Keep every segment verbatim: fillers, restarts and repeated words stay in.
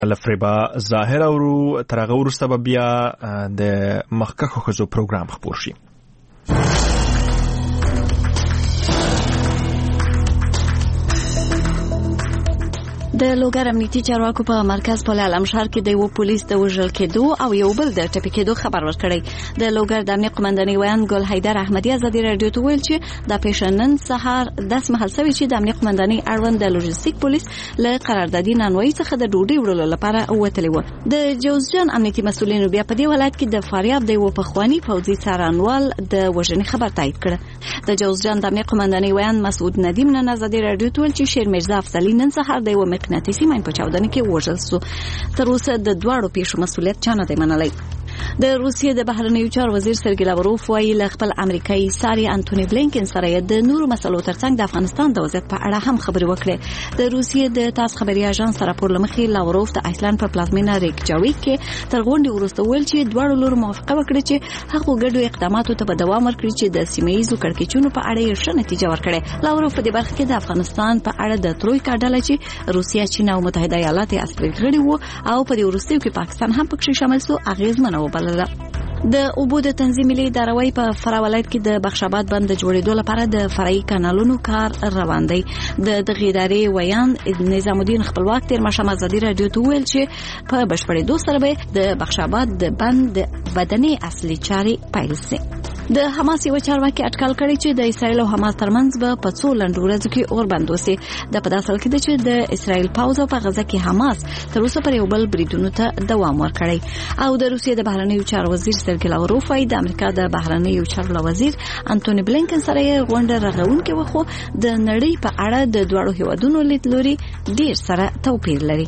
لفریبا ظاهر اورو تر هغه وروسته به بیا د مخکښو ښځو پروګرام خپور شي. د لوګر امنیتي چارواکو په مرکز په علمشهر کې د یو پولیس د وژل کېدو او یو بل د ټپي کېدو خبر ورکړی. د لوګر د امنیه قومندانۍ ویان ګل حیدر احمدی ازادي رادیو ته ویل چې د پېښنن سهار داس محل سوي چې د امنیه قومندانۍ اړوند د لوجستیک پولیس له قراردادي نانوي څخه د ډوډۍ وړلو لپاره وتلی و. د جوزجان امنیتي مسؤلینو بیا په دې ولایت کې د فاریاب د یو پخوانی پوځي څارنوال د وژنې خبر تایید کړ. د جوزجان د امنیه قومندانۍ ویان مسعود ندیم نن ازادي رادیو ته ویل چې شیر مرزا افضلي نن سهار د یو مقناطیسي ماین په چاودنه کې وژل شو. تر اوسه د دواړو پیښو مسؤلیت چا نه دی منلی. د روسیې د بهرنیو چارو وزیر سرګی لاوروف وايي له خپل امریکایي ساري انټونی بلینکن سره د نورو مسلو ترڅنګ د افغانستان د وضعیت په اړه هم خبرې وکړې. د روسیې د تاس خبري اژانس راپور لمخې لاوروف د آیسلند په پلازمینه ریکجاویک کې تر غونډې وروسته ویل چې دواړو لورو موافقه وکړه چې هغه ګډو اقداماتو ته به دوام ورکړي چې د سیمه‌ییزو کړکېچونو په اړه یې ښه نتیجه ورکړه. لاوروف په دې برخه کې د افغانستان په اړه د ترویکا ډله چې روسیا، چین او متحده ایالات یې اصلي غړي وو او په دې وروستیو کې پاکستان هم پکې شامل شو اغیزمنه وبلله. د اوبو د تنظیم ملي ادارې په فراه ولایت کې د بخشاباد بند د جوړېدو لپاره د فرعي کانالونو کار روان دی. د دغه ادارې ویان نظام الدین خپلواک تیر ماښام ازادي رادیو ته ویل چې په بشپړېدو سره به د بخشاباد د بند بدني اصلي چارې پیل شي. د حماس یو چارواکي اټکل کړی چې د اسرایل او حماس ترمنځ به په څو لنډو ورځو کې اور بند وسی. د په داسل کې چې د اسرایل پاوز په غزه کې حماس تر اوسه پر یو بل بریدونو ته دوام ورکړی. او د روسیې د بهرنیو چارو وزیر سرګی لاوروف وايي د امریکا د بهرنیو چارو وزیر انټونی بلینکن سره غونډه رغونکې وخو د نړۍ په اړه د دوړو هیوادونو لیدلوري ډیر سره توپیر لري.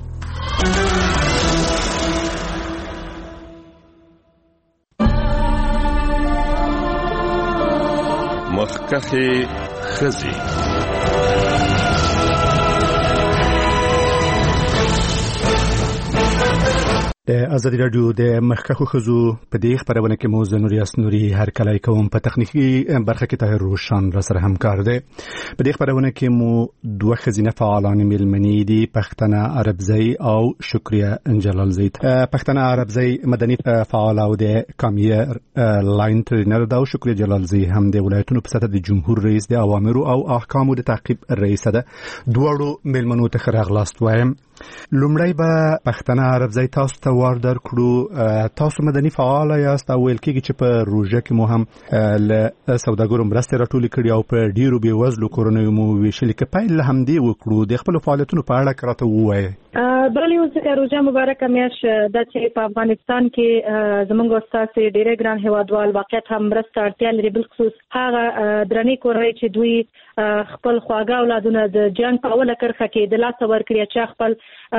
مخکښې ښځې. د ازادي رادیو د مخکښو ښځو په دې خبرونه کې مو زه نوریاس نوري هر کله کوم په تخنیکی برخه کې طاهر روشن را سره همکار دی. په دې خبرونه کې مو دوه ښځینه فعالان میلمنې دي، پښتنه عربزی او شکریه جلالزی. پښتنه عربزی مدني فعال او د کامیر لاین ټرینر دا او شکریه جلالزی هم د ولایتونو په سطح د جمهور رئیس د اوامر او احکامو د تعقیب رئیس ده. دوړو میلمنو ته خراغلاست وایم. لومړی به پښتنه عربزی تاسو ته وار در کړو. تاسو مدني فعال یاست او ویل کېږي چې په روژه کې مو هم له سوداګرو مرستې راټولې کړي او په ډیرو بېوزلو کورنیو مو ویشلې. که پیل له همدې وکړو د خپلو فعالیتونو په اړه راته ووایئ. بله یو ځکه روژه مبارکه میاشت ده چې په افغانستان کې زموږ استاسې ډېری ګران هیوادوال واقعیت هم مرسته اړتیا لري، بالخصوص هغه درنې کورنۍ چې دوی خپل خواږه اولادونه د جنګ په اوله کرښه کې د لاسه ورکړي چې خپل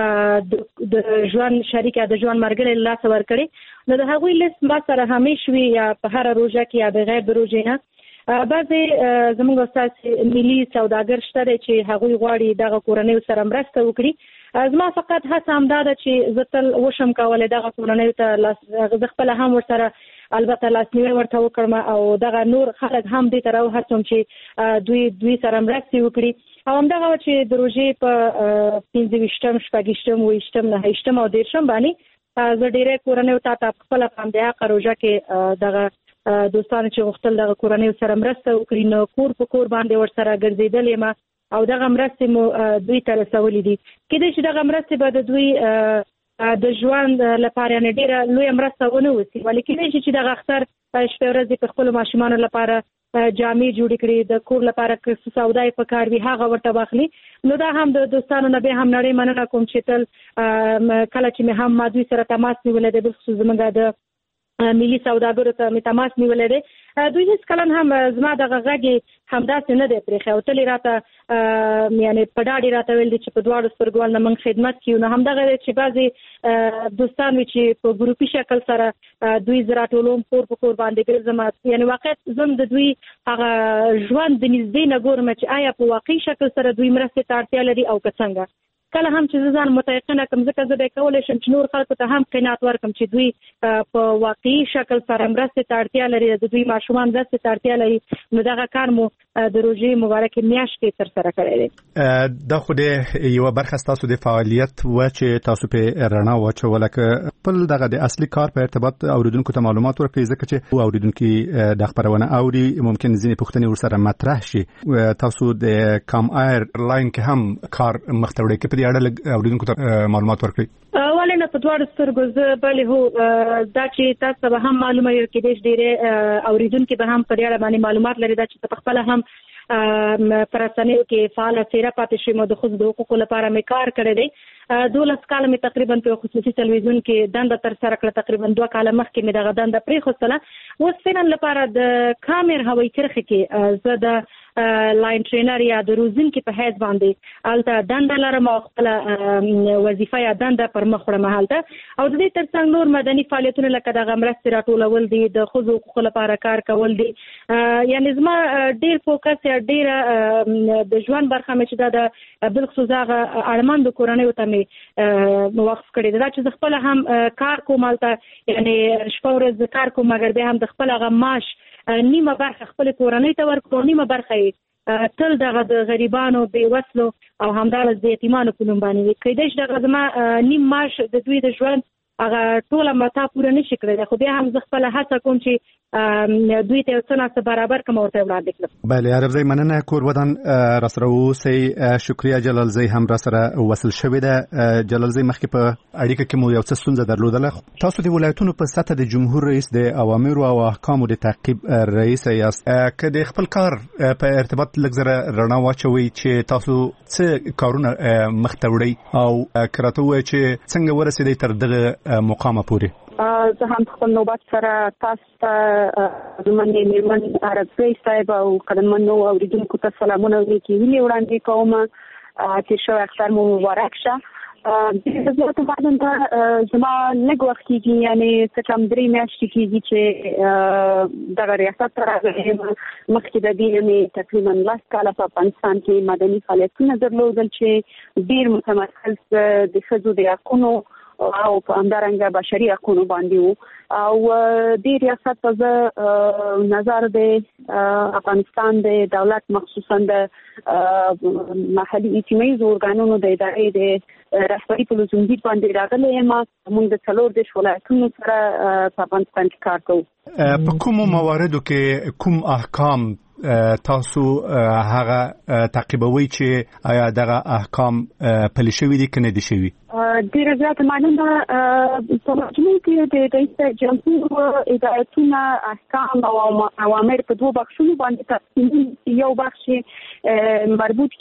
د ژوند شریکه د ژوند مرګري له لاسه ورکړي. نو د هغوی لیست ما سره همیش وي، یا په هره روژه کې یا بغیر د روژې نه. بعضې زموږ استاسې ملي سوداګر شته دی چې هغوی غواړي دغه کورنیو سره مرسته وکړي. زما فقط هڅه همدا ده چې زه تل وشم کولی دغه کورنیو ته زه خپله هم ورسره البته لاسنیوی ورته وکړم او دغه نور خلک هم دې ته راوهڅوم چې دوی دوی سره مرستې وکړي. او همدغه چې د روژې په پنځه ویشتم، شپږ ویشتم، اووه ویشتم، نهه ویشتم او دېرشم باندې زه ډېری کورنیو ته ته خپله په همدې حقه روژه کې دغه دوستانو چې غوښتل دغه کورنیو سره مرسته وکړي نو کور په کور باندې ورسره ګرځېدلې یم او دغه مرستې مو دوی ته رسولې دي. کېدای شي دغه مرستې به د دوی د ژوند لپاره نه ډېره لویه مرسته ونه اوسي، ولې کېدای شي چې دغه اختر شپې ورځې په خپلو ماشومانو لپاره جامې جوړې کړي، د کور لپاره که څه سودا یې پکار وي هغه ورته واخلي. نو دا هم د دوستانو نه بیا هم نړۍ مننه کوم چې تل کله چې مې هم ما دوی سره تماس نیولی دی، بالخصوص زموږ د ملي سوداګرو ته مې تماس نیولی دی. دوی هیڅ کله هم زما دغه غږ همداسې نه دی پرېښی او تل یې راته یعنې په ډاډ یې راته ویل دي چې په دواړو سترګو نه موږ خدمت کوو. نو همدغه دی چې بعضې دوستان وي چې په ګروپي شکل سره دوی زه راټولوم، کور په کور باندې ګرځم، یعنې واقعیت زه د دوی هغه ژوند د نږدې نه ګورم چې آیا په واقعي شکل سره دوی مرستې ته اړتیا لري او که څنګه. کله هم چې ځان متيقنه کوم ځکه زه به کولای شم چې نور خلکو ته هم قناعت ورکړم چې دوی په واقعي شکل سره مرستې ته اړتیا لري، د دوی ماشومان مرستې ته اړتیا لري، نو دغه کار مو د روژې مبارکې میاشت کې ترسره کړی دی. دا خو د یوه برخه ستاسو د فعالیت و چې تاسو په رڼا واچوله، که خپل دغه د اصلي کار په ارتباط اوریدونکو ته معلومات ورکړئ، ځکه چې اوریدونکي د خبرونه اوري ممکن ځینې پوښتنې ورسره مطرح شي. تاسو د کام ایر لاین کې هم کار مخ ته وړئ، که په دې اړه اوریدونکو ته معلومات ورکړئ؟ ولې نه، په دواړو سترګو زه بلې هو دا چې تاسو به هم معلومه یو کېدای شي ډېرې اوریدونکي به هم په دې اړه باندې معلومات لري، دا چې په خپله هم پر رسنیو کې فعاله څیره پاتې شوم، د ښځو د حقوقو لپاره مې کار کړی دی. دولس کاله مې تقریبا په خصوصي تلویزیون کې دنده ترسره کړه، تقریبا دوه کاله مخکې مې دغه دنده پرېښودله. اوس فعلا لپاره د کامر هوایي کرښې کې زه د لاین ټرینر یا د روزونکي په حیث باندې هلته دنده لرم او خپله وظیفه یا دنده پر مخ وړم هلته. او د دې ترڅنګ نور مدني فعالیتونه لکه دغه مرستې راټولول دي، د ښځو حقوقو لپاره کار کول دي. یعنې زما ډېر فوکس یا ډېره د ژوند برخه مې چې دا د بالخصوص هغه اړمندو کورنیو ته مې وقف کړې ده، دا چې زه خپله هم کار کوم هلته، یعنې شپه ورځ کار کوم، مګر بیا هم د خپل هغه معاش نیمه برخه خپل کورنۍ ته ورکړو، نیمه برخه تل دغه د غریبانو، بې وسلو او همدارس د یتیمانو په نوم باندې وي. کیدای شي دغه زما نیم معاش د دوی د ژوند هغه ټوله متا پوره نشي کړی، خو بیا هم زه خپله هڅه کوم چې دوی ته یو څه ناڅه برابر کړم او ورته وړاندې کړم. بله عربزی، مننه. کور ودان راسره اوسئ. شکریه جلالزی هم راسره وصل شوې ده. جلالزی، مخکې په اړیکه کې مو یو څه ستونزه درلودله. تاسو د ولایتونو په سطح د جمهور رئیس د اوامرو او احکامو د تعقیب رئیس یاست، که د خپل کار په ارتباط لږ زره رڼا واچوئ چې تاسو څه کارونه مخ ته وړئ او که راته ووایئ چې څنګه ورسېدئ تر دغه مقامه پورې؟ زه هم خپل نوبت سره تاسو ته زمونږ میرمن عربزی صاحب او قدرمنو اوریدونکو ته سلامونه او نیکې هیلې وړاندې کوم. تېر شوی اختر مو مبارک شه. د زه ته بعدن ته زما لږ وخت کېږي، یعنې څه کم درې میاشتې کېږي چې دغه ریاست ته راغلې یم. مخکې د دې مې تقریبا لس کاله په افغانستان کې مدني فعالیتونه درلودل چې ډېر متمرکز د ښځو د حقونو او په همدارنګه بشري حقونو باندې وو. او دې ریاست ته زه نظر د افغانستان د دولت مخصوصا د محلي اجتماعي ارګانونو د ادارې د رهبري په لزومدید باندې راغلی یم. موږ د څلور دېرش ولایتونو سره په افغانستان کې کار کوو. په کومو مواردو کې کوم احکام تاسو هغه تعقیبوي چې آیا دغه احکام پلي شوي دي که نه دي شوي؟ ډېره زیاته معلومه په مجموع کې د رئیس جمهور هدایتونه، احکام او اوامر په دوه بخشونو باندې تقسیم. یو بخش مربوط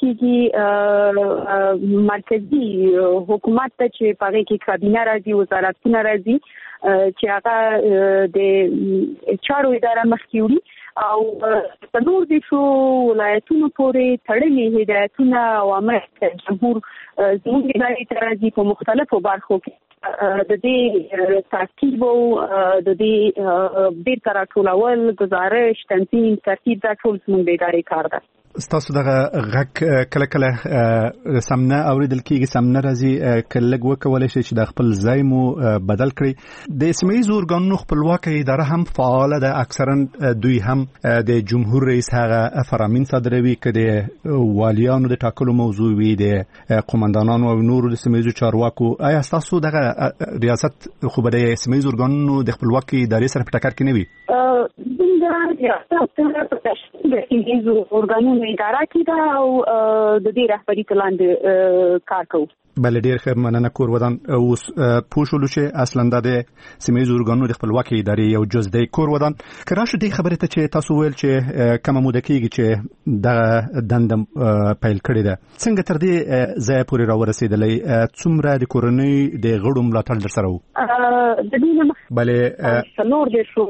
کېږي مرکزي حکومت ته چې په هغې کې کابینه راځي، وزارتونه راځي چې هغه د چارو اداره مخکې وړي، او په نور دیشو ولایتونو پورې تړلي هدایتونه اوامر جمهور زموږ ادارې ته راځي په مختلفو برخو کې. د دې تعقیب او د دې بیرته راټولول، گزارش، تنظیم، ترتیب دا ټول زموږ د ادارې کار ده. ستاسو دغه غږ کله کله سم نه اورېدل کېږي، سم نه راځي، که لږ وکولی شئ چې د خپل ځای مو بدل کړئ. د سیمه ییزو ارګانونو خپلواکه اداره هم فعاله ده، اکثرا دوی هم د جمهور رئیس هغه فرامین صادروي، که د والیانو د ټاکلو موضوع وي، د قومندانانو او نورو د سیمه ییزو چارواکو. آیا ستاسو دغه ریاست خو به د سیمه ییزو ارګانونو د خپلواکې ادارې سره په ټکر کې نه وي؟ زموږ ریاست په تشکیل د سیمه ییزو ارګانونو اداره کې ده او د دې رهبري ته لاندې کار کوو. بله، ډېر ښه، مننه. کور ودان، اوس پوه شولو چې اصلا دا د سیمه ییزو ارګانونو د خپلواکې ادارې یو جز دی. کور ودان، که راشو دې خبرې ته چې تاسو ویل چې کمه موده کېږي چې دغه دنده پیل کړې ده، څنګه تر دې ځایه پورې راورسېدلی؟ څومره د کورنۍ د غړو ملاتړ در سره و؟ د دې نه مخکې بله څلور دېرشو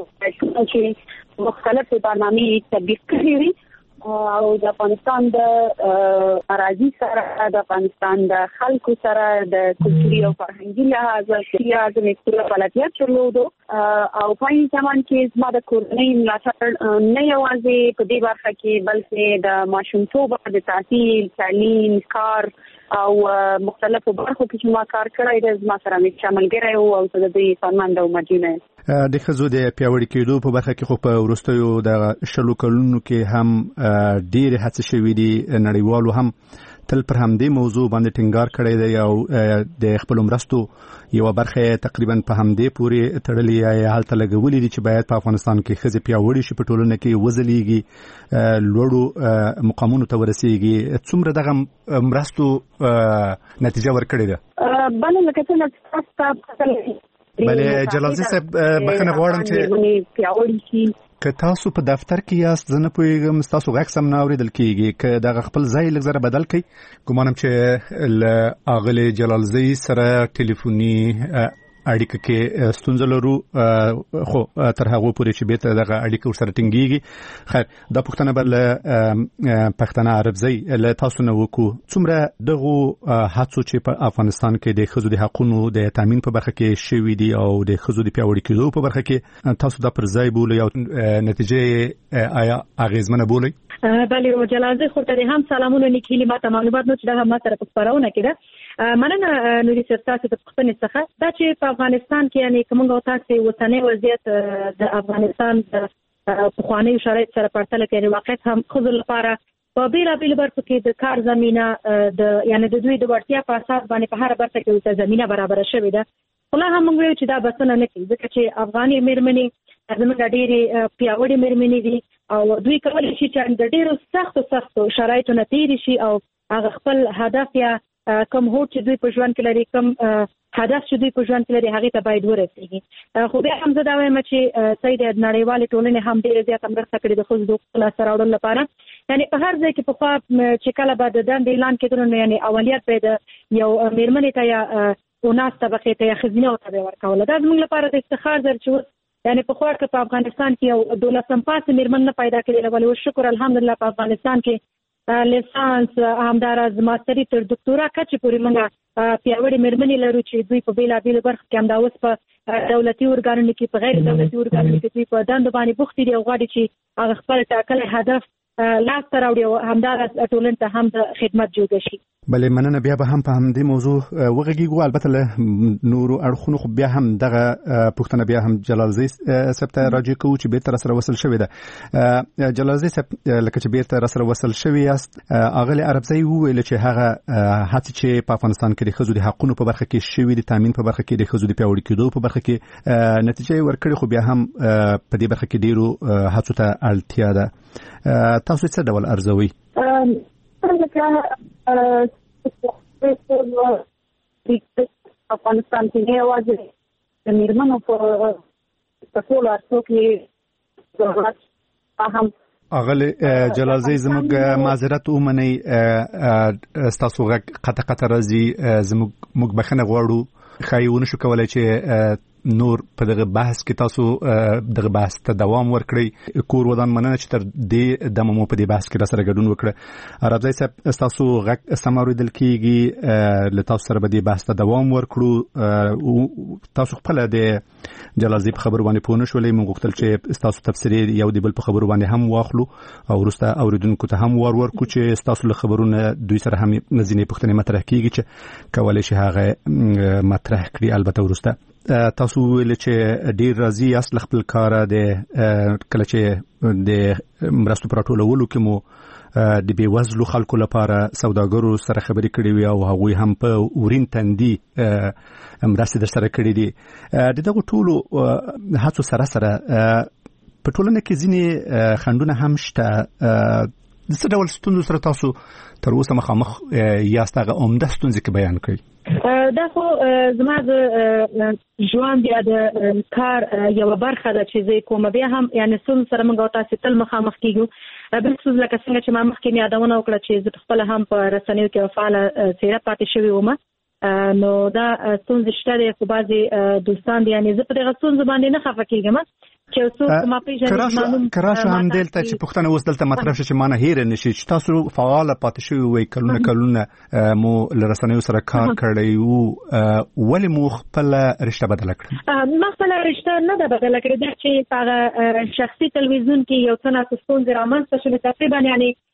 چې مختلفې برنامې تطبیق کړې وي او د افغانستان د اراضي سره، د افغانستان د خلکو سره د کلتوري او فرهنګي لحاظه سیاسي مکتوب فعالیت درلودو. او په این زمان کې زما د کورنۍ ملاتړ نه یوازې په دې برخه کې بلکې د ماشومتوب، د تحصیل، تعلیم، کار او مختلفو برخو کې چې ما کار کړی دی ما سره مې شامل ګرای او او د دې فرمان د مدینه د خزو د پیاوړي کېدو په برخه کې خو په ورستیو د شلو کلونو کې هم ډېر هڅې شوې دي نړیوالو هم تل پر همدې موضوع باندې ټینګار کړی دی او د خپل مرستو یو برخه تقریبا په همدې پورې تړلې یا حالت لګولې دي چې باید په افغانستان کې خزې پیاوړي شي په ټولنه کې وزلېږي لوړو مقامونو ته ورسېږي څومره دغه مرستو نتیجه ورکړې ده بل لکه څنګه تاسو بله جلالزی صاحب بخنه غواړم چې که تاسو په دفتر کې یاست زه نه پوهېږم ستاسو غږ سم نه اورېدل کېږي که دغه خپل ځای لږ زره بدل کړئ ګمانم چې له اغلې جلالزی سره ټلیفوني اړیکه کې ستونزه لرو خو تر هغه پورې چې بیرته دغه اړیکه ورسره ټینګېږي خیر دا پوښتنه به له پښتانه عربزی له تاسو نه وکړو څومره دغه هڅو چې په افغانستان کې د ښځو د حقونو د تامین په برخه کې شوي دي او د ښځو د پیاوړي کېدو په برخه کې تاسو دا پر ځای بولئ او نتیجه آیا اغېزمنه بولئ بله او جلالزی خو ته هم سلامونه نیکهیلې ماته معلومات نو چې دا هم ما سره په خپرونه کې ده مننه نوري سرتاسو د پښتنې څخه دا چې په افغانستان کې یعنی کومه او تاسو وطني وضعیت د افغانستان د پخواني شرایط سره پرتله کوي واقعیت هم خود لپاره په بیلا بیل برخو کې د کار زمينه د یعنی د دوی د ورتیا په اساس باندې په هر برخه کې د زمينه برابر شوې ده خلا هم موږ چې دا بسنه نه کوي ځکه چې افغاني مېرمنې زموږ ډېری پیاوړي مېرمنې دي او دوی کولی شي چې د ډېرو سختو سختو شرایطو نه تېرې شي او هغه خپل هدف یا کوم هوډ چې دوی په ژوند کې لري کوم هدف چې دوی په ژوند کې لري هغه ته باید ورسیږي خو بیا هم زه دا وایم چې سید نړیوال ټولنې هم ډېر زیات مرسته کړې د خپل حقوقو لاسته راوړلو لپاره یعنی په هر ځای کې په خوا چې کله به د دندې اعلان کېدل نو یعنی اولیت به د یو مېرمنې ته یا اوناس طبقې ته یا ښځینه ته ورکول دا زموږ لپاره د افتخار در چې یعنی په خوا کې په افغانستان کې یو دولسم پاسه مېرمن نه پیدا کړې ولې شکر الحمدلله په افغانستان کې لیسانس همدارز ماستری تر دکتورا کچې پورې موږ پیاوړي مېرمنې لرو چې دوی په بیلابېلو برخو کې همدا اوس په دولتي ارګانونو کې په غیر دولتي ارګانونو کې دوی په دندو باندې بوختې دي او غواړي چې هغه خپل ټاکلی هدف لاس ته راوړي او همدارز ټولنې ته هم د خدمت جوګه شي بله مننه بیا به هم په همدې موضوع وغږیږو البته له نورو اړخونو خو بیا هم دغه پوښتنه بیا هم جلالزی صاحب ته راجع کوو چې بیرته راسره وصل شوې ده جلالزی صاحب لکه چې بیرته راسره وصل شوي یاست اغلې عربزی وویل چې هغه هڅې چې په افغانستان کې د ښځو د حقونو په برخه کې شوي د تامین په برخه کې د ښځو د پیاوړي کېدو په برخه کې نتیجه یې ورکړې خو بیا هم په دې برخه کې ډېرو هڅو ته اړتیا ده تاسو څه ډول ارزوئ افغانستان کې نه یوازې د مېرمنو په ټولو اړخو کې ضرورت هم اغلې جلالزی زموږ معذرت ومنئ ستاسو غږ قطع قطع راځي زموږ موږ بخښنه غواړو ښایي ونه شو کولی چې نور په دغه بحث کې تاسو دغه بحث ته دوام ورکړئ کور ودان مننه چې تر دې دمه مو په دې بحث کې را سره ګډون وکړه عربزی صاحب ستاسو غږ سم اورېدل کېږي له تاسو سره به دې بحث ته دوام ورکړو تاسو خپله د جلالزی په خبرو باندې پوه نه شولئ موږ غوښتل چې ستاسو تبصرې یو د بل په خبرو باندې هم واخلو او وروسته اورېدونکو ته هم ور ورکړو چې ستاسو له خبرونه دوی سره هم ځینې پوښتنې مطرح کېږي چې کولی شي هغه مطرح کړي البته وروسته تاسو ویل چې ډیر راضي یاست له خپل کاره د کله چې د مرستو پر ټولولو کې مو د بیوزلو خلکو لپاره سوداګرو سره خبرې کړې وي او هغوی هم په ورین تندي مرستې در سره کړې دي د دغو ټولو هڅو سره سره په ټولنه کې ځینې خنډونه هم شته د څه ډول ستونزو سره تاسو تر اوسه مخامخ یاست هغه عمده ستونزې کې بیان کړئ دا خو زما د ژوند یا د کار یوه برخه ده چې زه کومه بیا هم یعنې ستونزو سره موږ او تاسې تل مخامخ کېږو بالخصوص لکه څنګه چې ما مخکې مې یادونه وکړه چې زه پخپله هم په رسنیو کې فعاله څېره پاتې شوې وم نو دا ستونزې شته دی خو بعضې دوستان دي یعنې زه په دغه ستونزو باندې نه خفه کېږم چې څوک ما پېژني کراشه هم دلته چې پوښتنه اوس دلته مطرح شي چې ما نه هېره نه شي چې تاسو فعاله پاتې شوي وئ کلونه کلونه مو له رسنیو سره کار کړی و ولې مو خپله رشته بدله کړه ما خپله رشته نه ده بدله کړې دا چې په هغه شخصي تلویزیون کې یو څه ناڅه ستونزې رامنځته شوې تقریبا یعنې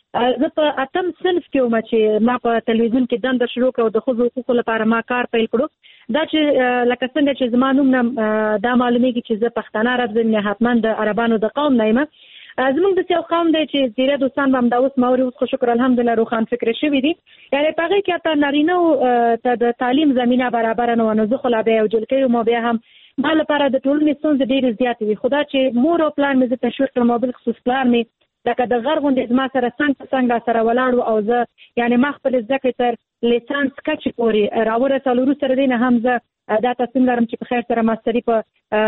زه په اتم صنف کې وم چې ما په تلویزیون کې دنده شروع کړه د ښځو حقوقو لپاره ما کار پیل کړو دا چې لکه څنګه چې زما نوم نه دا معلومیږي چې زه پښتانه عرب یم حتما د عربانو د قوم نه یم زموږ د یو قوم دی چې زیره دوستان هم دا اوس موري اوس خو شکر الحمدلله روخان فکر شوی دي یعنی په هغه کې ته نارینه ته د تعلیم زمينه برابر نه ونه زه خو لا به او جلکې مو بیا هم ما لپاره د ټولنې ستونزې ډېرې زیاتې وي خو دا چې مور او پلان مې زه تشویق کړم او بالخصوص پلان مې لکه د غر غوندې زما سره څنګ په څنګ را سره ولاړ او زه یعنی ما خپل زده کړې تر لیسانس کچې پورې راورسول وروسته د دې نه هم زه دا تصمیم لرم چې په خیر سره ماستري په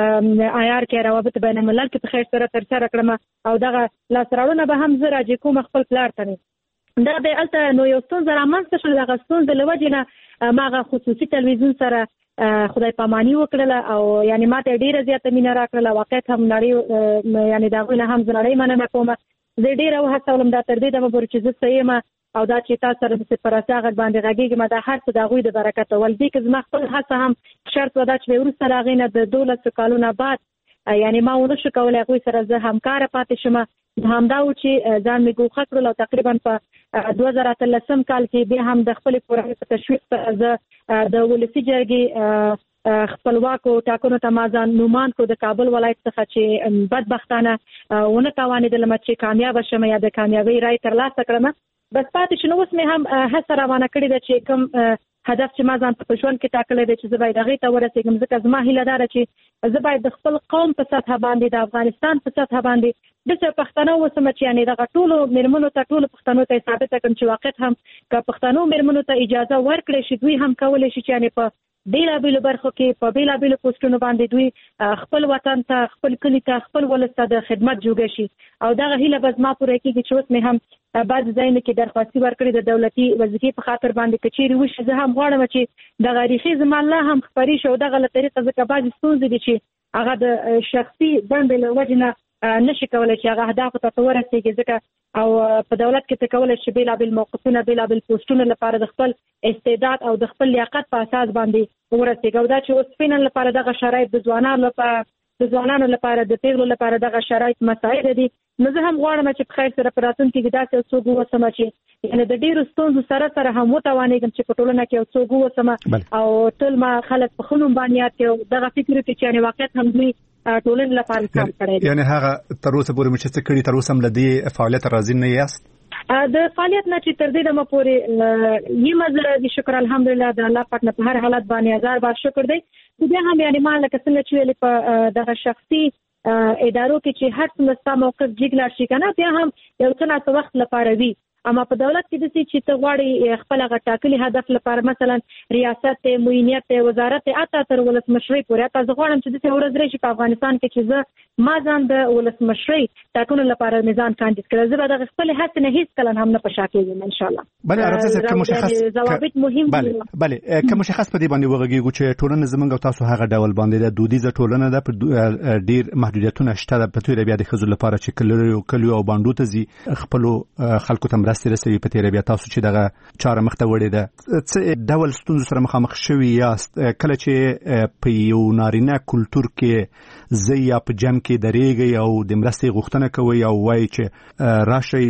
آی آر کې روابط بین الملل کې په خیر سره ترسره کړم او دغه لاسته راوړنه به هم زه راجع کوم خپل پلار ته دا به هلته نو یو ستونزه رامنځته شول دغه ستونزې له وجې نه ما هغه خصوصي تلویزیون سره خدای پاماني وکړله او یعنی ما ته ډېره زیاته مینه راکړله واقعیت هم نړۍ یعنی د هغوی نه هم زه نړۍ مننه کوم زه ډېره وهڅولم دا تر دې دمه پورې چې زه څه یم او دا چې تاسو سره داسې په راسته غږ باندې غږېږم دا هر څه د هغوی د برکته ول دې کې زما خپل هڅه هم شرط وه دا چې وروسته د هغې نه د دولسو کالونه بعد یعنی ما ونه شو کولی هغوی سره زه همکاره پاتې شم همدا و چې ځان مې ګوښه کړل او تقریبا په دوه زره اتلسم کال کې بیا هم د خپلې کورنۍ په تشویق سره زه د ولسي جرګې خپلواکو ټاکنو ته ما ځان نومان کړو د کابل ولایت څخه چې بدبختانه ونه توانېدلم چې کامیابه شم یا د کامیابۍ رای ترلاسه کړم بس پاتې شو نو اوس مې هم هڅه روانه کړې ده چې کوم هدف چې ما ځان په ژوند کې ټاکلی دی چې زه باید هغې ته ورسېږم ځکه زما هیله دا ده چې زه باید د خپل قوم په سطحه باندې د افغانستان په سطحه باندې داسې پښتانه اوسم چې یعنې دغه ټولو مېرمنو ته ټولو پښتنو ته یې ثابته کړم چې واقعیت هم که پښتنو مېرمنو ته اجازه ورکړی شي دوی هم کولی شي چې یعنې په بیلابیلو برخو کې په بیلابیلو پوسټونو باندې دوی خپل وطن ته خپل کلي ته خپل ولس ته د خدمت جوګه شي او دغه هیله به زما پوره کېږي چې اوس مې هم بعض ځایونو کې درخواستي ورکړې د دولتي وظیفې په خاطر باندې که چیرې وشي زه هم غواړم چې دغه ریښې زما لا هم خپرې شي او دغه له طریقه ځکه بعضې ستونزې دي چې هغه د شخصي دندې له وجې نه نشي کولی چې هغه اهدافو ته ورسېږي ځکه او په دولت کې ته کولی شي بېلابېل موقفونه بېلابېل پوسټونه لپاره د خپل استعداد او د خپل لیاقت په اساس باندې ورسېږي او دا چې اوس فعلا لپاره دغه شرایط د ځوانانو لپاره د ځوانانو لپاره د پیغلو لپاره دغه شرایط مساعد دي نو زه هم غواړم چې په خیر سره په راتلونکي کې داسې یو څوک واوسم چې یعنې د ډېرو ستونزو سره سره هم وتوانېږم چې په ټولنه کې یو څوک واوسم او ټول ما خلک په ښه نوم باندې یاد کړي دغه فکر وکړي چې یعنې واقعیت هم دوی ټولنې لپاره کار کړی دی یعنې هغه تر اوسه پورې مو چې څه کړي تر اوسه هم له دې فعالیت راضي نه یاست د فعالیت نه چې تر دې دمه پورې یم زه د شکر الحمدلله د الله پاک نه په هر حالت باندې هزار بار شکر دی بیا هم یعنې ما لکه څنګه چې ویلې په دغه شخصي ادارو کې چې هر څومره ستا موقف جګ لاړ شي که نه بیا هم یو څه ناڅه وخت لپاره وي اما په دولت کې داسې چې ته غواړې خپل هغه ټاکلي هدف لپاره مثلا ریاست دی معینیت دی وزارت دی حتی تر ولسمشرۍ پورې حتی زه غواړم چې داسې ورځ راشي په افغانستان کې چې زه ما ځان د ولسمشرۍ ټاکنو لپاره مې ځان کاندید کړی زه به دغه خپلې هڅې نه هېڅکله هم نه په شا کېږم انشاءالله بله عرضه که مشخص ضوابط مهم دي بله که مشخص په دې باندې وغږېږو چې ټولنه زموږ او تاسو هغه ډول باندې ده دودیزه ټولنه ده په ډېر محدودیتونه شته ده په تویره بیا د ښځو لپاره چې کلیو کلیو او بانډو ته ځي خپلو خلکو ته مرستې رسوي په تیره بیا تاسو چې دغه چاره مخ ته وړې ده څه ډول ستونزو سره مخامخ شوي یاست کله چې په یو نارینه کلتور کې زه یا په جمع کې درېږئ او د مرستې غوښتنه کوئ او وایي چې راشئ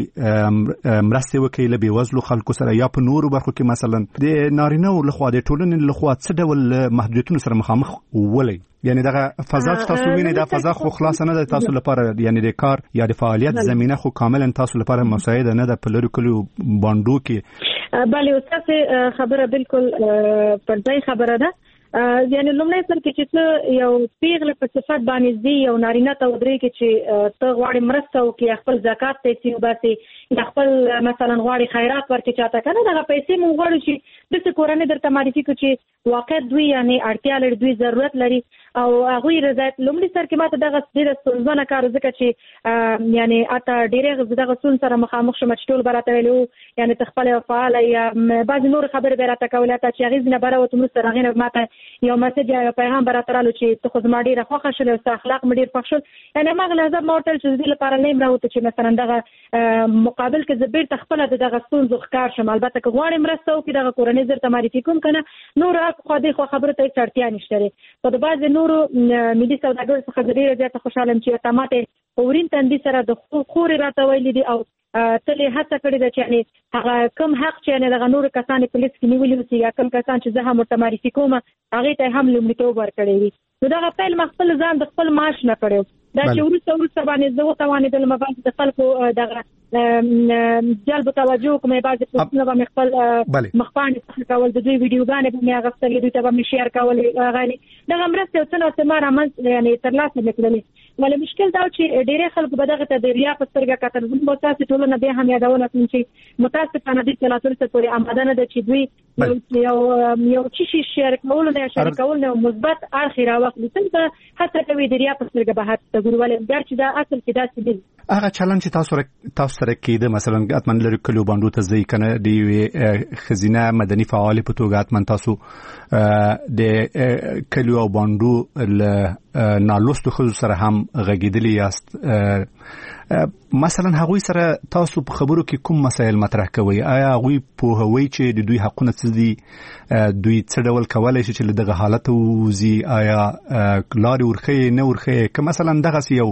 مرستې وکړئ له بېوزلو خلکو سره یا په نورو برخو کې مثلا د نارینهو لخوا د ټولنې لخوا څه ډول محدودیتونو سره مخامخ ولئ یعنی دغه فضا چې تاسو وینئ دا فضا خو خلاصه نه ده تاسو لپاره یعنی د کار یا د فعالیت زمینه خو کاملا تاسو لپاره مساعده نه ده په لرو کلیو بانډو کې بله استاد خبره بالکل پر ځای خبره ده یعنی لومړی سر کې چې ته یو پیغله په صفت باندې ځي یو نارینه ته ودرېږي چې ته غواړې مرسته وکړې خپل زکات پیسې وباسې یا خپل مثلا غواړې خیرات ورکړې چاته که نه دغه پیسې موږ غواړو چې داسې کورنۍ درته معرفي کړو چې واقعیت دوی یعنې اړتیا لري دوی ضرورت لري او هغوی رضایت لومړي سر کې ما ته دغه ډېره ستونزمنه کار ځکه چې یعنې اته ډېرې دغه ستونزو سره مخامخ شوم چې ټول به راته ویلي وو یعنې ته خپله یو فعاله یا بعضې نورې خبرې به یې راته کولې حتی چې هغې ځینې به راوتم وروسته هغې نه ما ته یو مسج یا یو پیغام به راته رالو چې ته خو زما ډېره خوښه شول او ستا اخلاق مې ډېر خوښ شول یعنې هماغه لحظه ما ورته ویل چې د دې لپاره نه یم راوته چې مثلا دغه مقابل کې زه بېرته خپله د دغه ستونزو ښکار شم البته که غواړې مرسته وکړي دغه کورنۍ زه درته معرفي کوم که نه نورو خوا دې خوا خبرو ته هېڅ اړتیا نشته دی خو د بعضې نورو ملي سوداګرو څخه زه ډېره زیاته خوشحاله یم چې تا ماته په ورین تندي سره د خورې راته ویلي دي او تلې هڅه کړې ده چې یعنې هغه کم حق چې یعنې دغه نورو کسان یې پولیس کې نیولي اوسي یا کم کسان چې زه هم ورته معرفي کوم هغې ته هم لومړیتوب ورکړی وي. نو دغه پیل ما خپل ځان د خپل معاش نه کړی دا چې وروسته وروسته باندې زه وتوانېدلم بعضې د خلکو دغه جلب توجه کوم بعضې پوسټونه به مې خپل مخپاڼې څخه کول د دوی ویډیوګانې به مې اخیستلې دوی ته به مې شیر کولې غالي دغه مرستې یو څه ناڅه ما رامنځ یعنې ترلاسه مې کړلې. ولې مشکل دا چې ډېری خلکو به دغه ته د ریا په سترګه کتل. زموږ به تاسې ټولنه بیا هم یادونه کړم چې متاسفانه دوی لا تر اوسه پورې آماده نه ده چې دوی یو یو څه شي شیر کولو نه یا شریک کولو نه مثبت اړخ یې راواخلي. تل به هڅه کوي د ریا په سترګه به هڅه ګوري. ولې ګر چې دا اصل کې داسې دي هغه چلن چې تاسو تاسو سره کېده مثلا اتمن لري کلو باندې ته ځي کنه دی خزینه مدني فعال په توګه اتمن تاسو د کلو او باندې ل نالوستو خو سره هم غږیدلی یاست. مثلا هغوی سره تاسو په خبرو کې کوم مسایل مطرح کوي؟ آیا هغوی په هوی چې د دوی حقونه څه دي دوی څه ډول کولای شي چې دغه حالت وزي؟ آیا لاري ورخه نه ورخه که مثلا دغه یو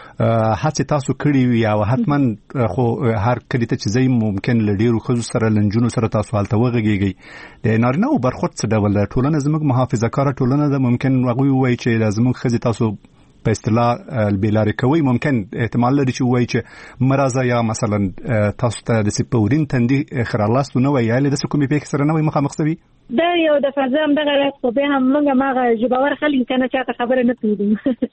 هڅه تاسو کړی وي او حتمن خو هر کله ته چې زی ممکن لډیرو خو سره لنجونو سره تاسو حالت وغږیږي د نارینه او برخوت څه ډول ټولنه زموږ محافظه کار ټولنه ده ممکن هغوی وایي چې لازم خزي تاسو په اصطلاح البلاري کوي ممکن احتمال لري چې وایي چې مرزه یا مثلا تاسو ته د سپورین تندي خرلاستو نه وایي له د کومې په سره نه وایي مخامخ سوي دا یو د فزام دغه خو به هم موږ ماغه جباور خلک کنه چاته خبره نه پیډم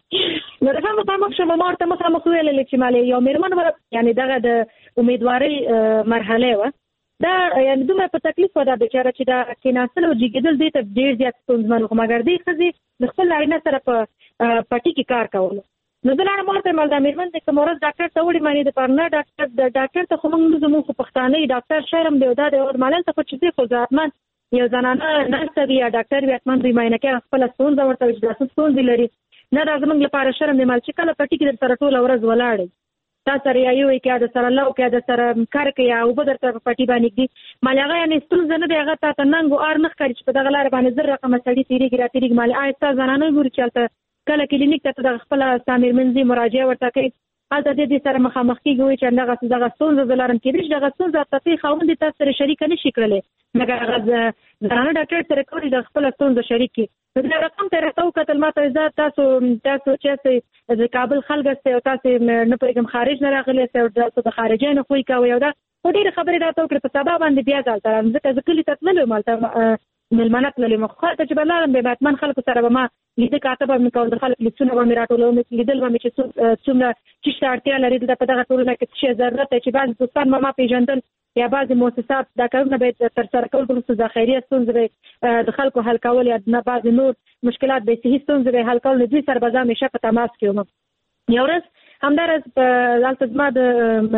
نو دا هم مخامخ شوم مارته مخامخ ویل چې مالي یو میرمن یعنی دغه د امیدواري مرحله و دا یعنی دومره په تکلیف ودا بیچاره چې دا کیناستل او جګیدل دي ته ډیر زیات ستونزمن خو مګر دی خزي د خپل اړینه سره په پټی کې کار کول. نو دا نه مارته مال د میرمن د کومورز ډاکټر ته وړي مانی د پرنا ډاکټر د ډاکټر ته خو موږ زموږ په پښتانه ډاکټر شرم دی دا د مالل ته چې خو ځاتمن یو زنانه نرس یا ډاکټر وي اتمن دوی ماینه کې خپل ستونزه ورته چې تاسو ستونزې لري نه دا زموږ لپاره شرم دی مال چې کله پټی کې در سره ټول ورځ ولاړ تا سره یو کې د سره لاو کې د سره کار کې او به در سره پټی باندې دي مال هغه یعنی ستونزه نه دی هغه ته ننګو ار نه ښکاري چې په دغه لار باندې زر رقم سړی تیریږي را تیریږي مال آیسته زنانه ګوري چې کله کلینیک ته د خپل سامیر منځي مراجعه ورته کوي هلته د دې سره مخامخ کیږي چې دغه دغه ستونزه دلارم کېږي دغه ستونزه تاسو خوند تاسو سره شریک نه شي کړلې مګر هغه زنانه ډاکټر سره کوي د خپل ستونزه شریکي دا رقم ته راځو کتل ماته زه تاسو تاسو چې د کابل خلک ته تاسو نه پرېږم خارج نه راغلي تاسو د خارجي نه خوې کوي او دا ډېر خبرې راته وکړه په سبا باندې بیا ځل ځکه ځکه کلی تطلل مالته ملمنه تللې مخه ته چې بلارم به باتمن خلکو سره به ما لیدل کاتبه مې کول د خلک لیکونه به مې راټولول مې لیدل به مې چې څومره چې اړتیا لري د په دغه ټولنه کې څه ضرورت دی چې بعض دوستان ما پیژندل یا بعض مؤسسات دا کارونه به تر سره کول د خیریه ستونزې د خلکو حل کول یا نه بعض نور مشکلات به صحیح ستونزې به حل کول دوی سره به ځم همیشه په تماس کې وم. یو ورځ همدارس په لالته زما د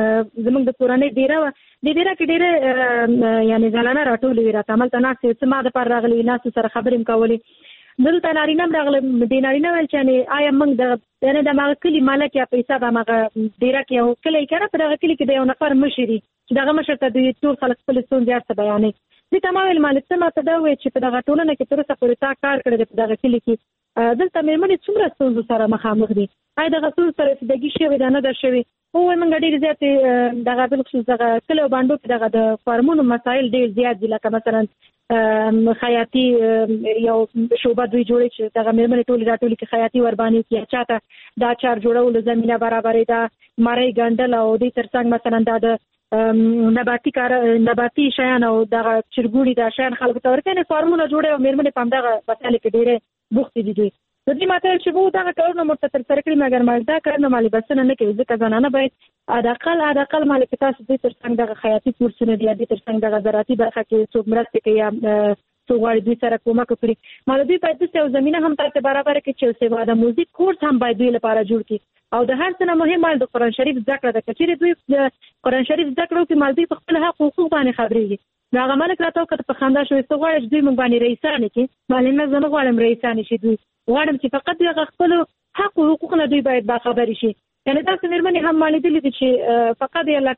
زموږ د کورنۍ ډیره و د ډیره کې ډیره یعنی ځلانه راټولې وي راته عملته ناستې چې ما د پر راغلي ناستو سره خبرې م کولې دلته نارینه م راغلی د نارینه ویل چې یعنې آیا موږ د یعنې د هماغه کلي مالک یا په حساب هماغه ډیره کې یو کلی که نه په دغه کلي کې د یو نفر مشر وي چې دغه مشر ته دوی ټول خلک خپلې ستونزې هر څه بیانوي. دوی ته ما ویل مالک څه ما ته دا وویل چې په دغه ټولنه کې تر اوسه پورې تا کار کړی دی په دغه کلي کې دلته مېرمنې څومره ستونزو سره مخامخ دي آیا دغه ستونزو سره رسیدګي شوې ده نه ده شوې ووایي موږ ډېرې زیاتې دغه بالخصوص دغه کلي او بانډو کې دغه د فارمونو مسایل ډېر زیات دي لکه مثلا خیاطي یو شعبه دوی جوړې چې دغه مېرمنې ټولې راټولې کې خیاطي ورباندې وکړي یا چاته دا چار جوړولو زمینه برابرې ده مرۍ ګنډل او دې تر څنګ مثلا دا د نباتي کار نباتي شیان او دغه چرګوړي دا شیان خلکو ته ورکوي فارمونه جوړوي او مېرمنې په همدغه مسایلو کې ډېرې بوختې دي دوی نو دوی ماته ویل چې وو دغه کارونه موږ ته ترسره کړي مګر مال دا کارونه مالې بسنه نه کوي ځکه زنانه باید حداقل حداقل مالې که تاسو دوی تر څنګ دغه خیاطي کورسونه دي یا دوی تر څنګ دغه زراعتي برخه کې څوک مرستې کوي یا څوک غواړي دوی سره کومک وکړي مال دوی باید داسې یو زمینه هم تاسو برابره کړي چې سیوا د موزیک کورس هم باید دوی لپاره جوړ کړي او د هر څه نه مهم مال د قرآن شریف زده کړه ده که چیرې دوی د قرآن شریف زده کړه وکړي مال دوی په خپل حق حقوق باندې خبرېږي نو هغه ملک راته وکړه په خندا شوې څه غواړې چې دوی موږ باندې رئیسانې کړي مال نه زه نه غواړم رئیسانې شي دوی غواړم چې فقط دوی هغه خپلو حق او حقوق نه دوی باید باخبرې شي یعنې داسې مېرمنې هم ما لیدلي دي چې فقط یې لکه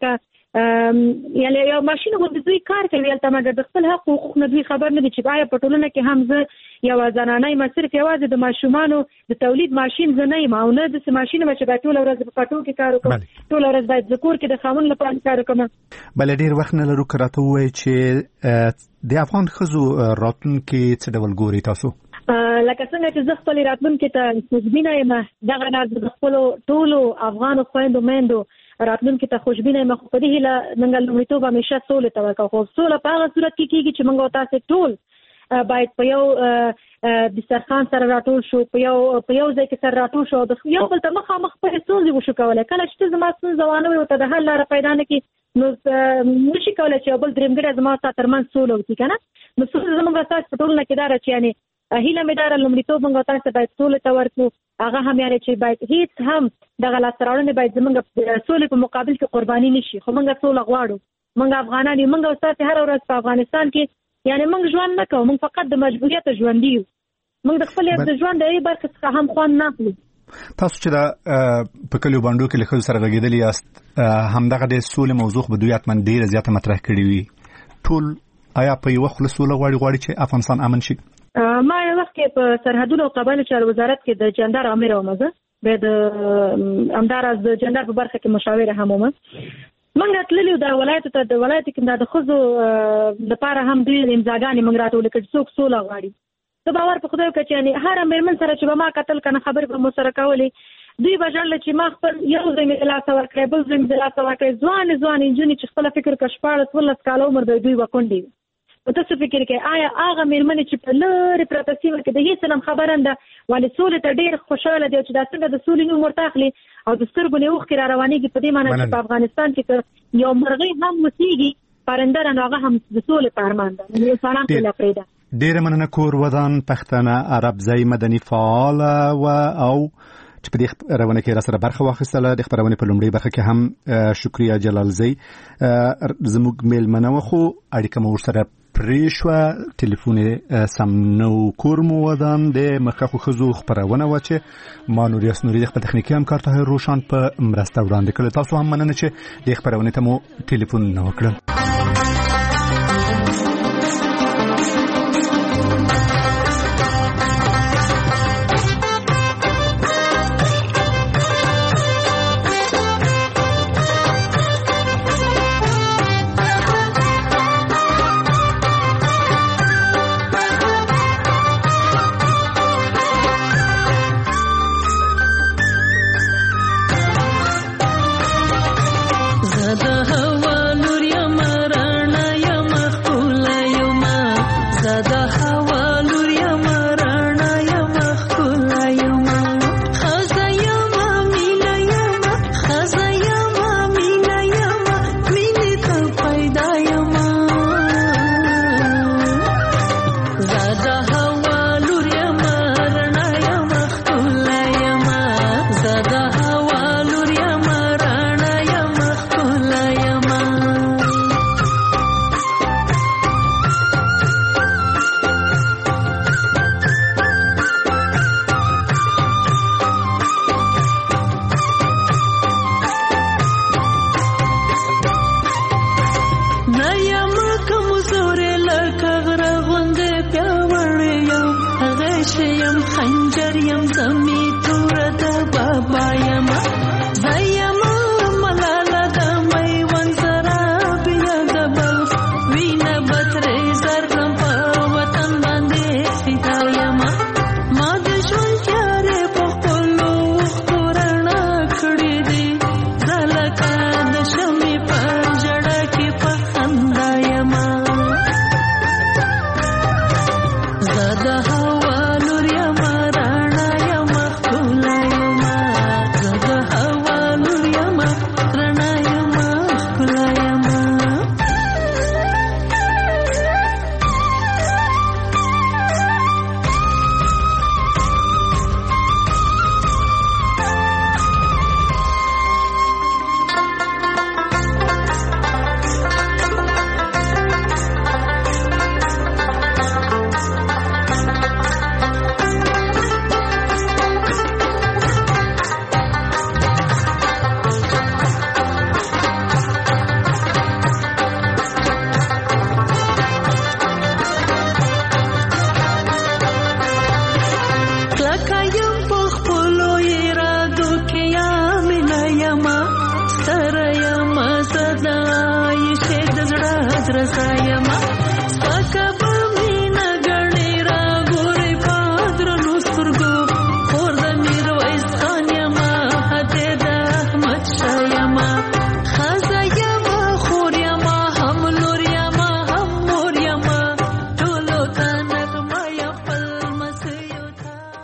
یعنی یو ماشين غوندې دوی کار کوي البته مګر د خپل حق حقوق نه دوی خبر نه دي چې آیا په ټولنه کې هم زه یو زنانه یم صرف یوازې د ماشومانو د تولید ماشين زه نه یم او نه د ماشين چې باید ټول ورځ په پټو کې کار وکړم ټول ورځ باید د کور کې د خاوند لپاره کار وکړم بل ډیر وخت نه لرو کراته وای چې د افغان خزو راتلونکي څه ډول ګوري تاسو لکه څنګه چې زه خپل راتلونکي ته خوشبینه یم دغه نه د خپل ټولو افغان خويندو میندو راتلونکي ته خوشبینه یم خو په دې هیله موږ لومړیتوب همیشه سولې ته ورکوو خو سوله په هغه صورت کې کېږي چې موږ تاسو ټول باید په یو دسترخوان سره راټول شو په یو په یو ځای کې سره راټول شو د یو بل ته مخامخ په ستونزې وشو کولای کله چې زما ستونزه وانه وي او ته د حل لاره پیدا نه کړي نو نشي کولای چې بل درېمګړی زما سره ترمنځ سوله وکړي که نه نو سوله زموږ تاسو په ټولنه کې دا ده چې یعنې هیله مې دا لومړیتوب موږ تاسو باید سولې ته ورکړو هغه هم یعنې چې باید هیڅ هم دغه لاسته راوړنې باید زموږ سولې په مقابل کې قرباني نشي خو موږ سوله غواړو موږ افغانان یو موږ تاسو هر ورځ په افغانستان کې یعنی موږ ژوند نه کوو موږ فقط د مجبوریت ژوند یو موږ د خپل د ژوند د یوې برخې څخه هم خوند نه اخلو تاسو چې دا په کلیو باندې کې له خلکو سره غږیدلی یاست همدغه د سولې موضوع به دوی اتمن ډیره زیاته مطرح کړې وي ټول آیا په یو خپل سوله غواړي غواړي چې افغانستان امن شي ما یو وخت کې په سرحدونو او قبایلو چارو وزارت کې د جندر امیر وم زه به د امداراز د جندر په برخه کې مشاوره هم وم موږ تللو د ولایت ته د ولایت کې د خزو لپاره هم ډېر امضاګانې موږ راټول کړې څوک سوله غواړي ته باور په خدای کې چې هر مېرمن سره چې ما قتل کنه خبرې به مو سره کولې دوی بجړل چې ما خپل یو ځای مې لاس ورکړې بل ځای مې لاس ورکړې ځوان ځوان انجونې چې خپل فکر کښپاړه ولس کاله عمر دوی وکونډي په تاسو فکر کې آیا هغه مېرمن چې په لری پرته سیمه کې د هیڅ نم خبرنده ولې سولې ته ډېر خوشاله دي چې دا څنګه د سولې نوم ورته اخلي او د سترګو نه اوخ کې را روانېږي په دې معنی چې په افغانستان کې یو مرغۍ هم مسیږي پرنده نه هغه هم د سولې په ارمان ده نو انسانان ته پیدا ډېر مننه کور ودان پښتنه عرب زئی مدني فعال و او چې په دې خبرونه کې را سره برخه واخیستله د خبرونه په لومړي برخه کې هم شکریا جلال زئی زموږ میلمنه خو اړیکه مو سره پریشوا ټلیفون سم نو کور مو ودان د مخکخو خزو خبرونه و چې ما نور یاسنوري د خپل تخنیکی همکار ته روشن په مرسته وړاندې کړل تاسو هم مننه چې د خبرونه ته مو ټلیفون نه وکړل زه د هوا لور یم رڼا یم رضا یم